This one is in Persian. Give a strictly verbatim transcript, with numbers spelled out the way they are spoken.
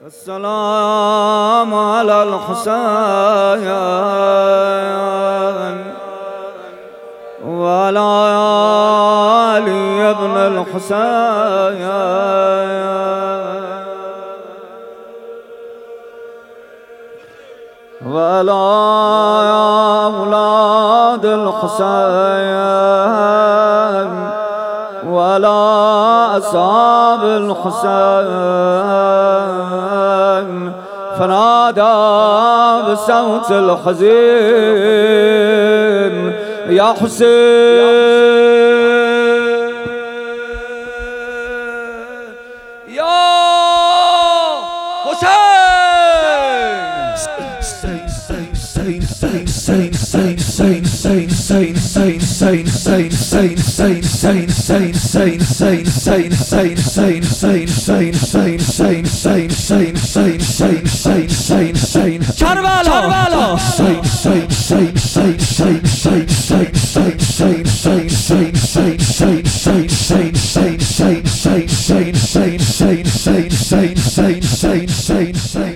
السلام على الحسين وعلى علي ابن الحسين وعلى أولاد الحسين وعلى أصحاب الحسين فنادى بصوت الحزين يا حسين يا حسين Karbala